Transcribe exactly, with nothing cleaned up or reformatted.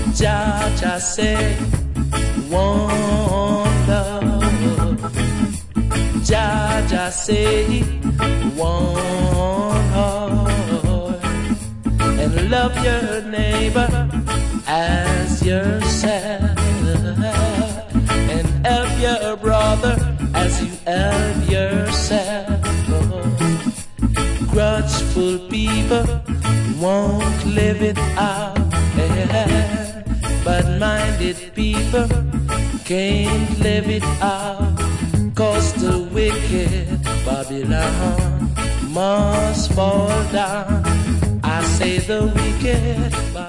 Jah Jah said, one love. Jah Jah said, one heart. And love your neighbor as yourself. And help your brother as you help yourself. Grudgeful people won't live it out. But minded people can't live it out. Cause the wicked Babylon must fall down. I say the wicked Babylon